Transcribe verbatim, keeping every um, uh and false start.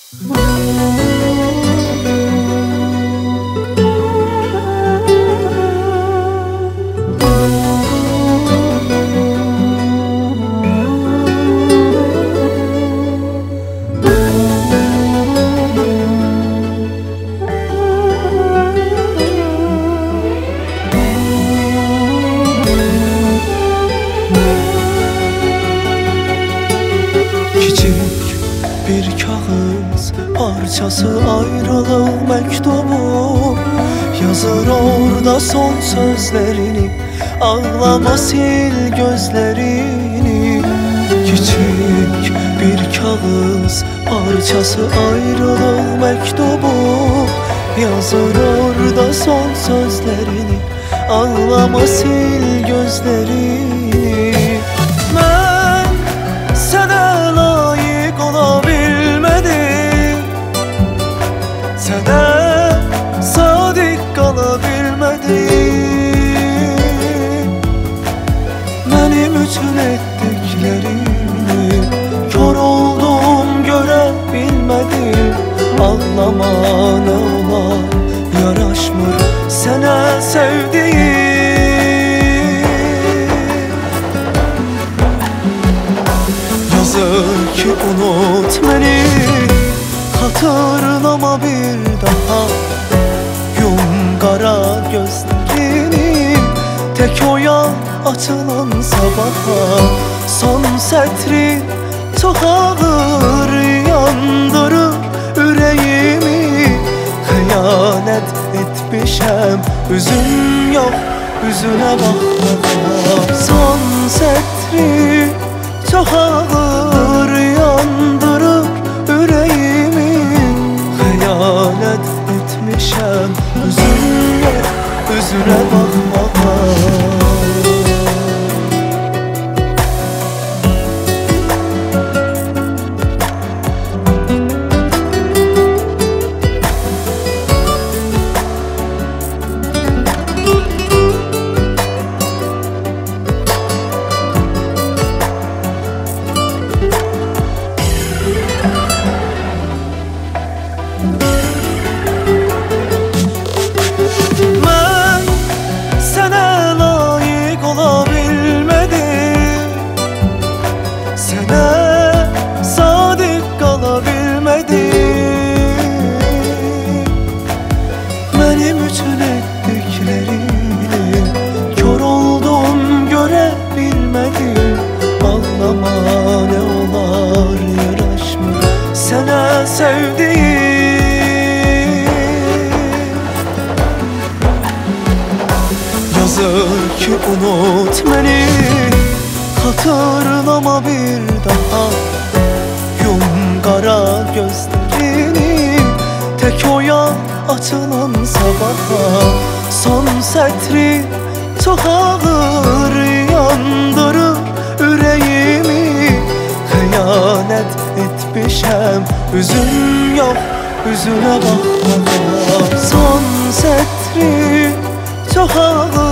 Küçük bir kağıt parçası ayrılık mektubu, yazır orada son sözlerini, ağlama sil gözlerini. Küçük bir kağıt parçası ayrılık mektubu, yazır orada son sözlerini, ağlama sil gözlerini. Ben sana layık olabilmedim, sana sadık kalabilmedim. Benim için ettiklerini kör oldum görebilmedim. Ağlama ne olar yaraşmır sana sevdiğim. Yazık ki unut beni, hatırlama bir daha. Yum kara gözlerini, tek o yan açılan sabaha. Son setri çok ağır yandırır yüreğimi. Hıyanet etmişem, üzüm yok yüzüne bakmadan. Son setri çok ağır yandırır yüreğimi. Hıyanet etmişem, üzüm yok yüzüne bakmadan. Benim için ettiklerini kör oldum görebilmedim. Ağlama ne olar yaraşmır sana sevdiğim. Yazık ki unut beni, hatırlama bir daha. Yum kara gözlerini, tek o yan açılan sabaha. Son setri çok ağır yandırır yüreğimi. Hıyanet etmişem, üzüm yok yüzüne bakmadan. Son setri çok ağır